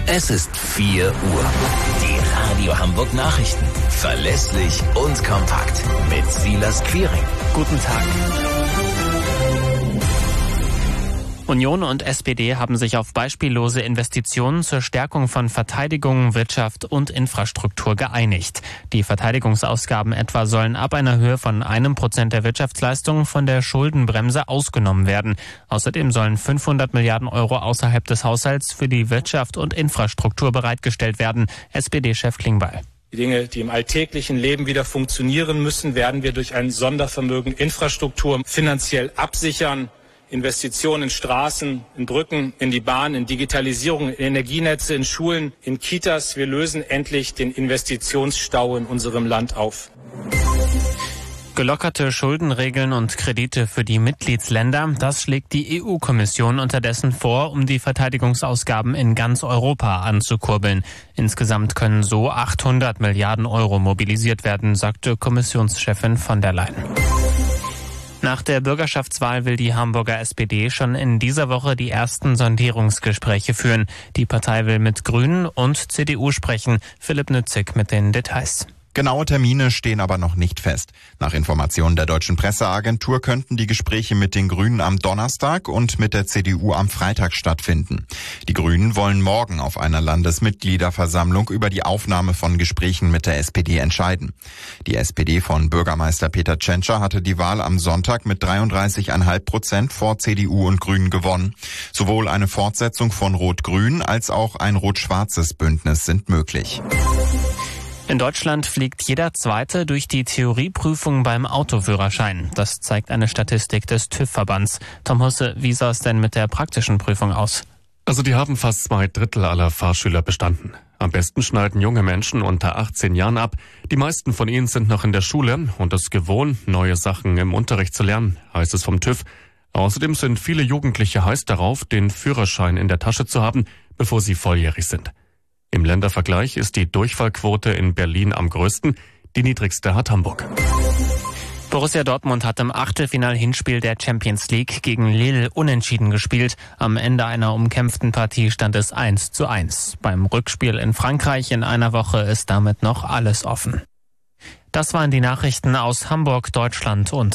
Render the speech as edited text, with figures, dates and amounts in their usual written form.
Es ist 4 Uhr. Die Radio Hamburg Nachrichten. Verlässlich und kompakt. Mit Silas Quiring. Guten Tag. Union und SPD haben sich auf beispiellose Investitionen zur Stärkung von Verteidigung, Wirtschaft und Infrastruktur geeinigt. Die Verteidigungsausgaben etwa sollen ab einer Höhe von 1% der Wirtschaftsleistung von der Schuldenbremse ausgenommen werden. Außerdem sollen 500 Milliarden Euro außerhalb des Haushalts für die Wirtschaft und Infrastruktur bereitgestellt werden. SPD-Chef Klingbeil. Die Dinge, die im alltäglichen Leben wieder funktionieren müssen, werden wir durch ein Sondervermögen Infrastruktur finanziell absichern. Investitionen in Straßen, in Brücken, in die Bahn, in Digitalisierung, in Energienetze, in Schulen, in Kitas. Wir lösen endlich den Investitionsstau in unserem Land auf. Gelockerte Schuldenregeln und Kredite für die Mitgliedsländer, das schlägt die EU-Kommission unterdessen vor, um die Verteidigungsausgaben in ganz Europa anzukurbeln. Insgesamt können so 800 Milliarden Euro mobilisiert werden, sagte Kommissionschefin von der Leyen. Nach der Bürgerschaftswahl will die Hamburger SPD schon in dieser Woche die ersten Sondierungsgespräche führen. Die Partei will mit Grünen und CDU sprechen. Philipp Nützig mit den Details. Genaue Termine stehen aber noch nicht fest. Nach Informationen der Deutschen Presseagentur könnten die Gespräche mit den Grünen am Donnerstag und mit der CDU am Freitag stattfinden. Die Grünen wollen morgen auf einer Landesmitgliederversammlung über die Aufnahme von Gesprächen mit der SPD entscheiden. Die SPD von Bürgermeister Peter Tschentscher hatte die Wahl am Sonntag mit 33,5% vor CDU und Grünen gewonnen. Sowohl eine Fortsetzung von Rot-Grün als auch ein rot-schwarzes Bündnis sind möglich. In Deutschland fliegt jeder Zweite durch die Theorieprüfung beim Autoführerschein. Das zeigt eine Statistik des TÜV-Verbands. Tom Husse, wie sah es denn mit der praktischen Prüfung aus? Also die haben fast 2/3 aller Fahrschüler bestanden. Am besten schneiden junge Menschen unter 18 Jahren ab. Die meisten von ihnen sind noch in der Schule und es gewohnt, neue Sachen im Unterricht zu lernen, heißt es vom TÜV. Außerdem sind viele Jugendliche heiß darauf, den Führerschein in der Tasche zu haben, bevor sie volljährig sind. Im Ländervergleich ist die Durchfallquote in Berlin am größten, die niedrigste hat Hamburg. Borussia Dortmund hat im Achtelfinal-Hinspiel der Champions League gegen Lille unentschieden gespielt. Am Ende einer umkämpften Partie stand es 1:1. Beim Rückspiel in Frankreich in einer Woche ist damit noch alles offen. Das waren die Nachrichten aus Hamburg, Deutschland und